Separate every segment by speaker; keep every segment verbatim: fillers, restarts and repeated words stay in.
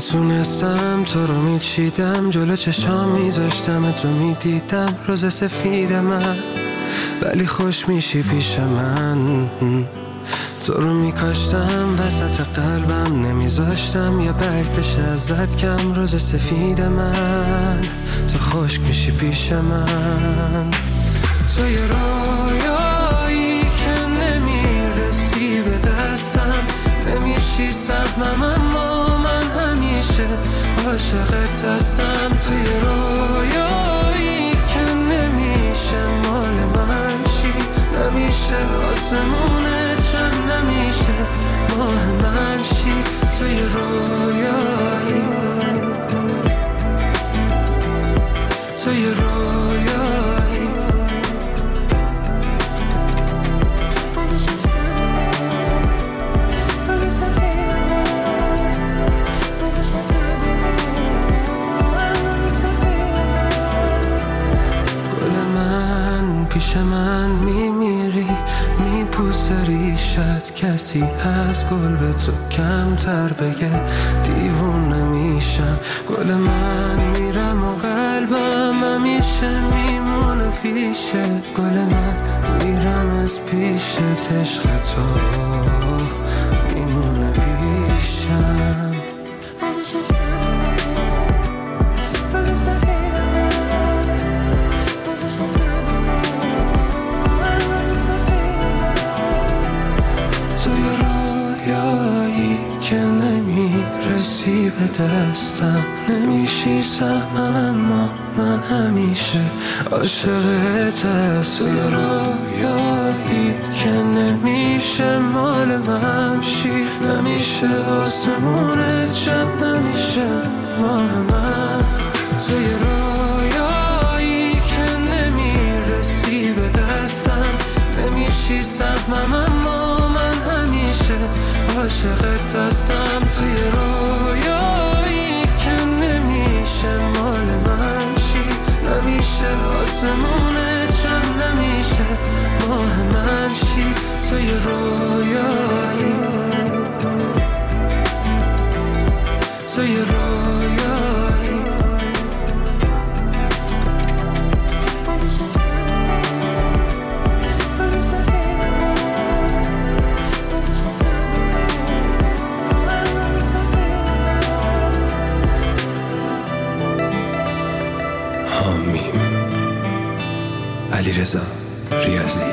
Speaker 1: میتونستم تو رو میچیدم، جلو چشام میذاشتم تو میدیدم روز سفید من، ولی خوش میشی پیش من. تو رو میکاشتم وسط قلبم، نمیذاشتم یا برگ بشه ازت کم روز سفید من. تو خوش میشی پیش من. تو یه رویایی که نمیرسی به دستم، نمیشی سهمم اما من همیشه عاشقت هستم. تو یه رویایی که نمیشه مال من شی، نمیشه آسمونت چند، نمیشه ماه من شی. تو یه رویایی، تو یه رویایی. گل من پیش من میمیری، میپوسه ریشت، کسی از گل به تو کمتر بگه دیوونه میشم. گل من میرم و قلبم همیشه میمونه پیشت. گل من میرم از پیشت، عشق تو میمونه پیشم. که نمیرسی به دستم، نمیشی سهمم اما من همیشه عاشقت هستم. تو رویایی که نمیشه مال من شی، نمیشه آسمونت شب، نمیشه ماه من. تو رویایی که نمیرسی به دستم، نمیشی سهمم اما من همیشه عاشقت هستم. توی رویایی که نمیشه مال من شی، نمیشه آسمونت چند، نمیشه ماه من شی. توی رویایی، توی رویایی. علیرضا ریاضی.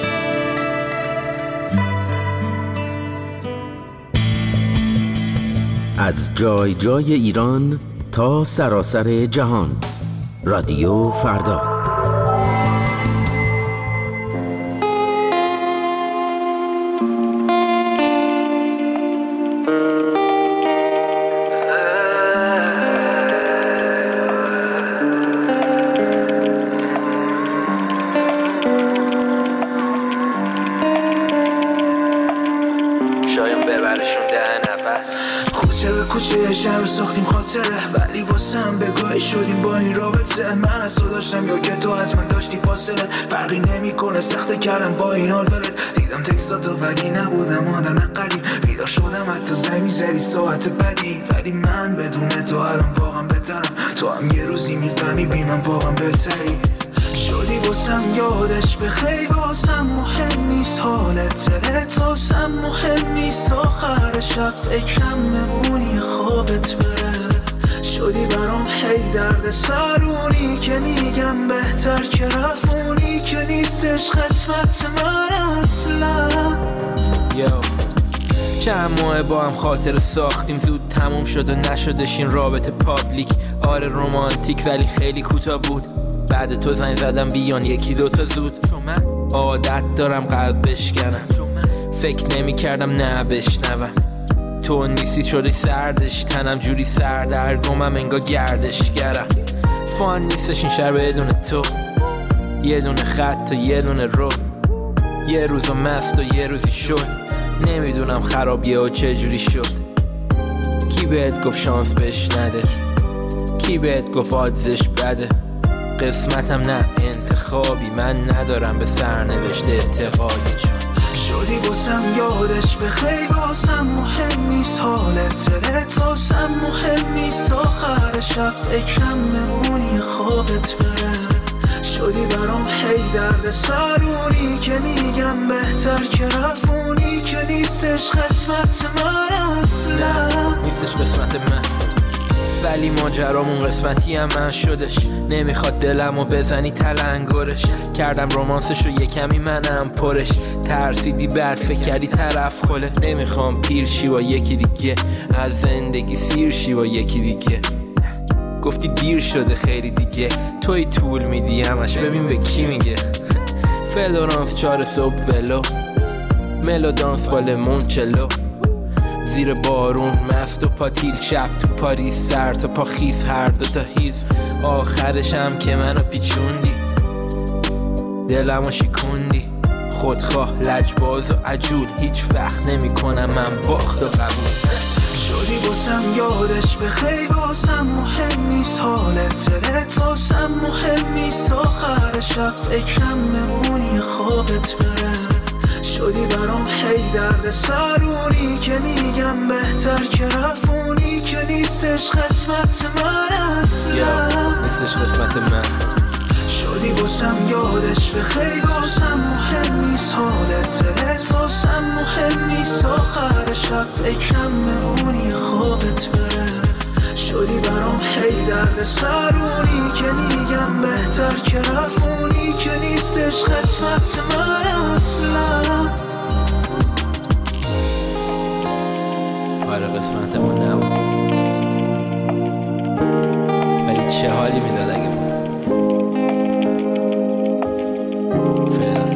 Speaker 2: از جای جای ایران تا سراسر جهان، رادیو فردا.
Speaker 3: کوچه به کوچه شهر ساختیم خاطره، ولی واسم بگوی شدیم با این رابطه. من از تو داشتم یا که تو از من داشتی فاصله، فرقی نمی کنه سخته کردم با این حال ولد. دیدم تکساتو ولی نبودم آدم قریب، بیدار شدم حتی زنگ میزدی ساعت بدی، ولی من بدون تو الان واقعا بهترم. تو هم یه روزی میفهمی بی من واقعا بهتری شدی واسم. یادش به خیلی واسم مهم نیست حالت دلت، واسم مهم نیست آخر شب فکرم بمونی خوابت بره. شدی برام هی درد سرونی که میگم بهتر که رفونی، که نیستش قسمت من اصلا.
Speaker 4: یو چند ماه با هم خاطر ساختیم، زود تموم شد و نشدش این رابطه پابلیک. آره رومانتیک ولی خیلی کوتاه بود، بعد تو زنگ زدم بیان یکی دوتا زود. چون من عادت دارم قلب بشکنم، فکر نمی کردم نه بشنوم. تو نیستی شده سردش تنم، جوری سردرگمم انگار گردشگرم. فان نیستش این شهر بدون تو، یه دونه خط و یه دونه رو، یه روزو مست و یه روزی شد. نمیدونم خرابیه و چه جوری شد. کی بهت گفت شانس بهش نده، کی بهت گفت آدزش بده. قسمتم نه انتخابی، من ندارم به سرنوشت اعتقادی. چون
Speaker 3: شدی باسم یادش به خیلی باسم مهم نیست حالت دلت واسم مهم نیست آخر شب فکرم ممونی خوابت بره شدی برام هی درد سرونی که میگم بهتر که رفونی که نیستش قسمت من اصلا
Speaker 4: نیستش قسمت من ولی ماجرامون قسمتی هم من شدش نمیخواد دلمو بزنی تلنگرش کردم رومانسشو یه کمی منم پرش ترسیدی بعد فکر کردی طرف خله نمیخوام پیر شی با یکی دیگه از زندگی سیر شی با یکی دیگه گفتی دیر شده خیلی دیگه توی طول میدی همش ببین به کی میگه فلورانس چهار صبح ولو ملودانس با لمونچلو زیر بارون مست و پاتیل شب تو پاریس سر تا پا خیز هر دو تا هیز آخرشم که منو پیچوندی دلمو شیکوندی خودخواه لجباز و عجول هیچ وقت نمی کنم من باخت و قبول
Speaker 3: شدی باسم یادش به خیلی باسم مهم نیست حالت دلت واسم مهم نیست آخر شب فکرم ممونی خوابت بره شدی برام هی درد سرونی که میگم بهتر که رفونی که نیستش قسمت من اصلا
Speaker 4: نیستش قسمت من
Speaker 3: شدی باسم یادش به خیلی باسم مهم نیست حالت دلت واسم مهم نیست آخر شب فکرم ممونی خوابت بره شدی برام هی درد سرونی که میگم بهتر که رفونی که نیستش قسمت من اصلا
Speaker 4: آره قسمتمون نبود ولی چه حالی میداد اگه بود فعلا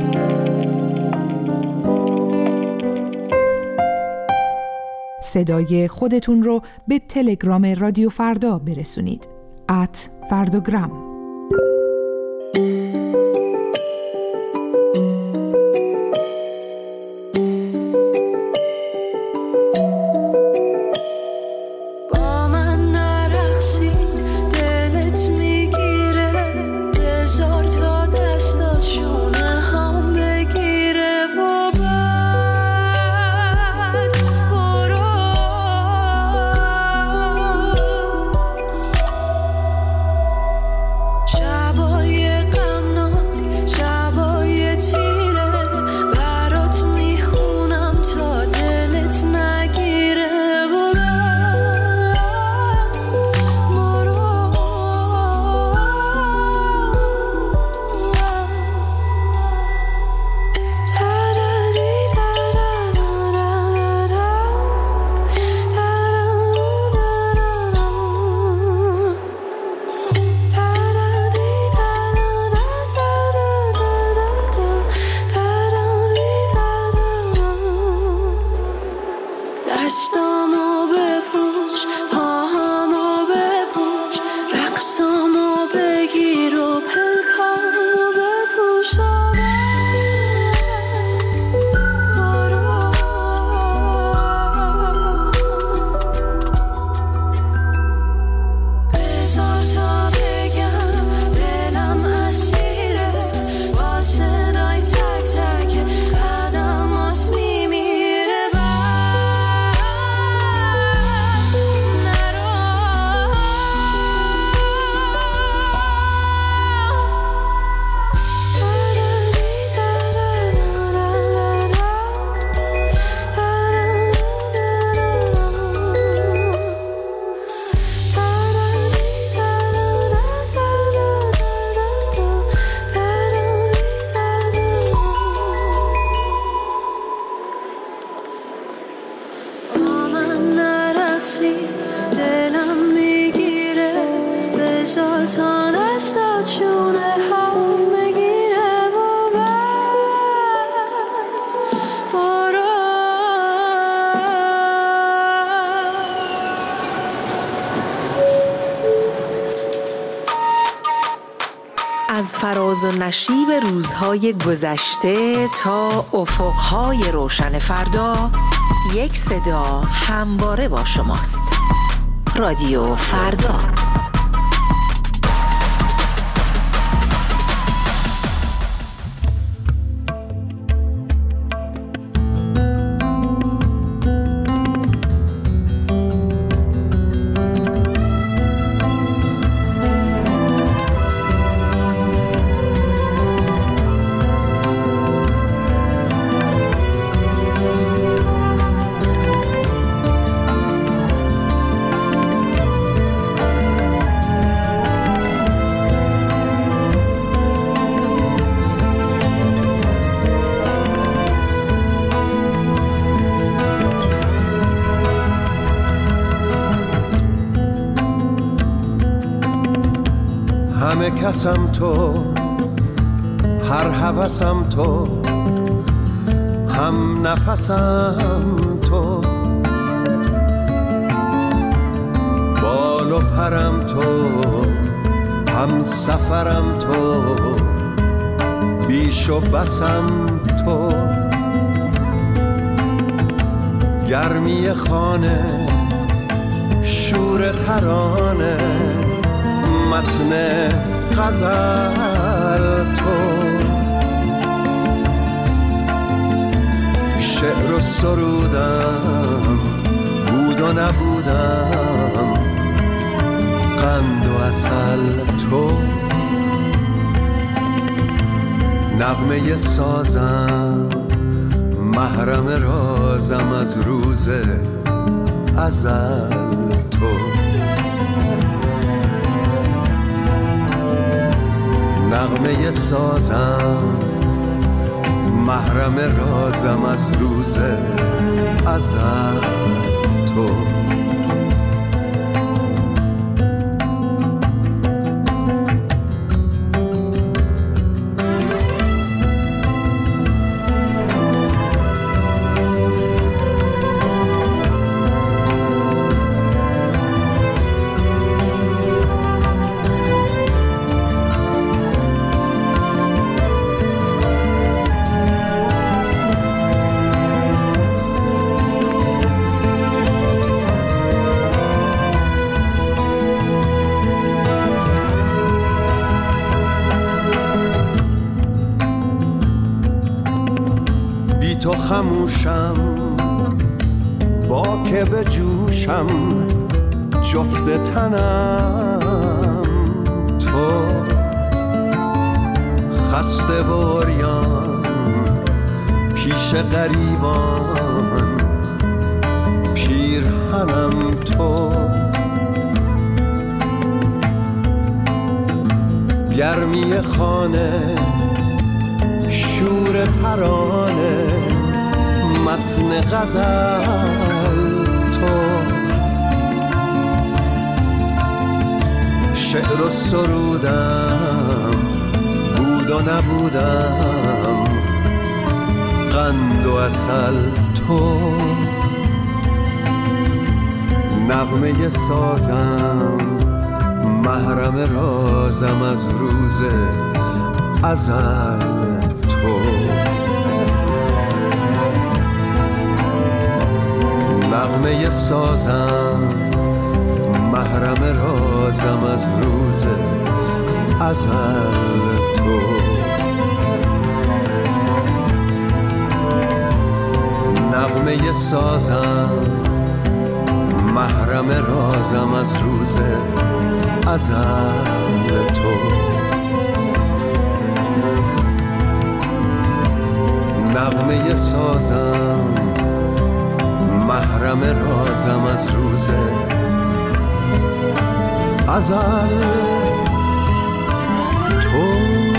Speaker 5: صدای خودتون رو به تلگرام رادیو فردا برسونید ات فردوگرام.
Speaker 6: از فراز و نشیب روزهای گذشته تا افقهای روشن فردا، یک صدا همواره با شماست. رادیو فردا.
Speaker 7: همه کسم تو، هر هوسم تو، هم نفسم تو، بال و پرم تو، هم سفرم تو، بیش و بسم تو، گرمی خانه، شور ترانه، متن غزل تو، شعر و سرودم، بود و نبودم، قند و عسل تو، نغمه سازم، محرم رازم از روز ازل تو، نغمه سازم، محرم رازم از روز ازل تو. تو خموشم با که به جوشم، جفت تنم تو، خسته و عریان پیش غریبان، پیرهنم تو، گرمی خانه، شور ترانه، متن غزل تو، شعر و سرودم، بود و نبودم، قند و عسل تو، نغمه سازم، محرم رازم از روز ازل تو، نغمه سازم، محرم رازم از روز ازل تو، نغمه سازم، محرم رازم از روز ازل تو، نغمه سازم، محرم رازم از روز ازل تو.